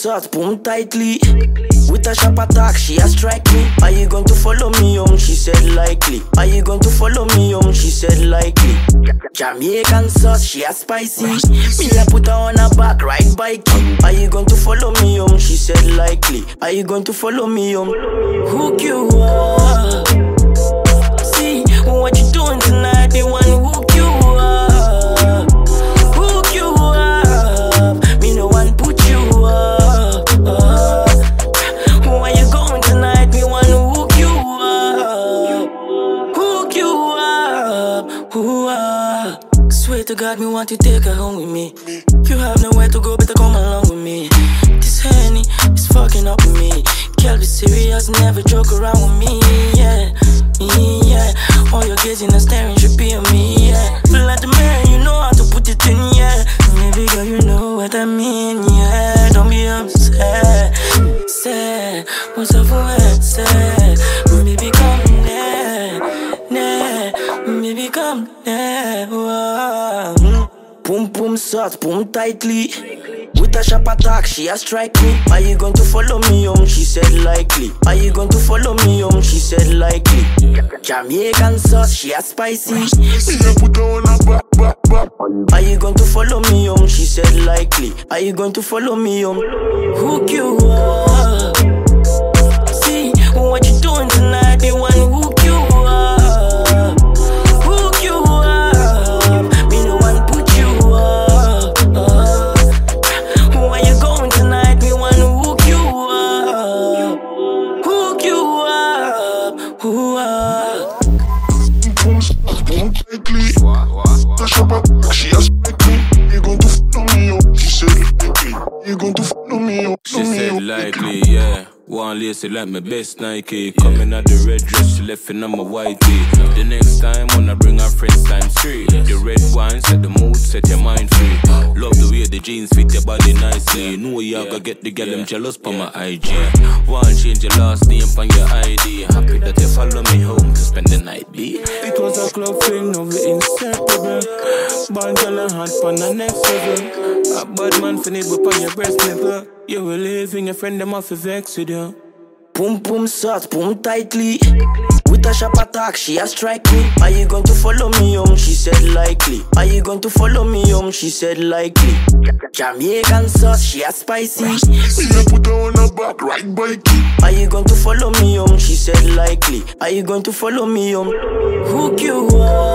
sauce, boom tightly. With a sharp attack, she a strike me. Are you going to follow me home? She said likely. Are you going to follow me home? She said likely. Jamaican sauce, she a spicy. Me a put her on her back, ride bike. Are you going to follow me home? She said likely. Are you going to follow me home? Hook you up. See what you doing tonight? They want to hook you up. Hook you up. Me no one put you up. Where you going tonight? Me want to hook you up. Hook you up. Ooh, swear to God, me want to take her home with me. You have nowhere to go, better come along with me. This Henny is fucking up with me. Girl, be serious, never joke around with me, yeah. Yeah, all your gazing and staring should be on me, yeah. Feel like the man, you know how to put it in, yeah. Maybe girl, you know what I mean, yeah. Don't be upset, sad. What's up for it, sad? Maybe come there, maybe come there. Boom, boom, sauce, boom tightly. With a sharp attack, she a strike me. Are you going to follow me home? She said likely. Are you going to follow me home? She said likely. Jamaican sauce, she a spicy. Me a put her on her back. Are you going to follow me home? She said likely. Are you going to follow me home? Hook you up. See what you doing tonight? They want to hook you up. Hook you up. Me no one put you up. Where you going tonight? Me want to hook you up. Hook you up. Ooh, she has me. You going to follow me up? She said likely. You going to follow me up? She said likely, yeah. One lacy like my best Nike. Coming out the red dress, she left in on my white tee. The next time when I bring her friends times 3. The red wine set the mood, set your mind free. Love the way the jeans fit your body nicely. Know you gotta get the girl them jealous for my IG. One change your last name on your ID. Happy that you follow me home to spend the night, B. It was a club thing, now we inseparable. Band girl and hot on the next level. A bad man finna whip on your breast nipple. You will live in your friend, them off of vex with you. boom, boom, sauce, boom tightly. With a sharp attack, she a strike me. Are you going to follow me home? She said likely. Are you going to follow me home? She said likely. Jamaican sauce, she a spicy. Me a put her on her back, ride bike. Are you going to follow me home? She said likely. Are you going to follow me home? Hook you up.